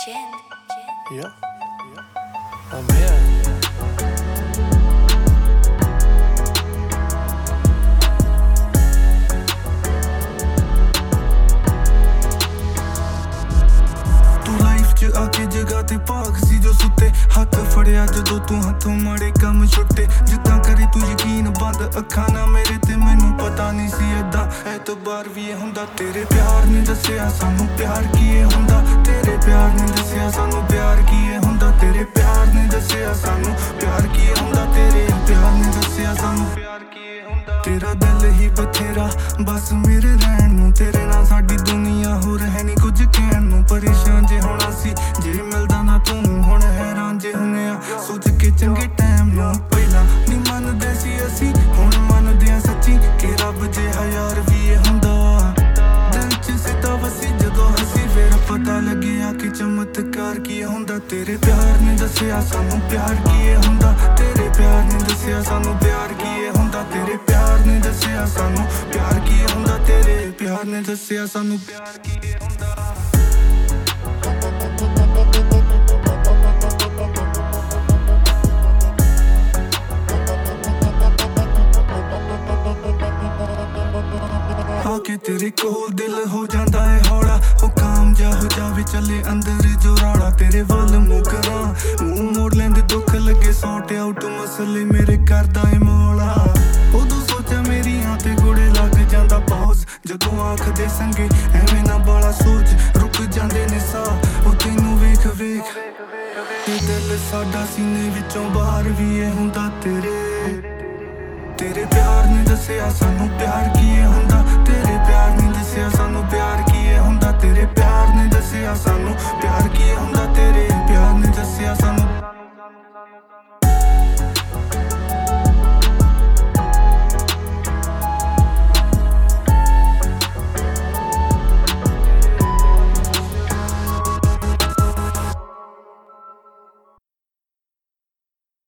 Yeah, I'm here. आके जगह ते भाग सी जो सुते हाथ फड़िया जदों तू हथों माड़े कम छुट्टे जिद्दां करी तू यकीन बंद अखां ना मेरे ते मैनू पता नहीं सी ऐदां ऐतबार भी हुंदा तेरे प्यार ने दस्सिया सानू प्यार कीए हुंदा तेरे प्यार ने दस्सिया सानू प्यार कीए हुंदा तेरे प्यार ने दस्सिया सानू प्यार कीए हुंदा तेरे प्यार ने दस्सिया सानू प्यार कीए हुंदा तेरा दिल ही बथेरा बस मेरे रहण नू तेरे नाल साडी दुनिया होर है नहीं कुछ कहण नू परेशान जे होना सी जे मिलदा ना तू हुण हैरान जे हुने आ सोच के चंगे टाइम नू पहला नी मनदे सी असी हुण मनदे आ सच्ची कि रब जिहा यार भी हुंदा दिल च सिता वसी जदों हसी फिर पता लगिया कि चमत्कार की हुंदा तेरे प्यार ने दस्सिया सानू प्यार कीए हुंदा तेरे प्यार ने दस्सिया सानू प्यार कीए हुंदा तेरे प्यार ने दस्सिया सानू प्यार कीए हुंदा तेरे प्यार ने दस्सिया सानू प्यार कीए हुंदा आके तेरे कोल दिल हो जांदा है हौला ओ काम जा हो जावे चले अंदर जो रौला तेरे वल मुकरा मुंह मोड़ लेंदे दुख लगे सॉर्ट आउट मसले मेरे करदा है मौला उदों सोचा मेरी ते गोड़े लग जांदा पॉज जदों आँख दे संगे एवें ना बाला सोच रुक जांदे ने साह ओ तैनू वेख वेख ते दिल साडा सीने विचों बाहर भी हुंदा तेरे प्यार ने दस्सिया सानू प्यार कीए हुंदा तेरे प्यार ने दस्सिया सानू प्यार कीए हुंदा तेरे प्यार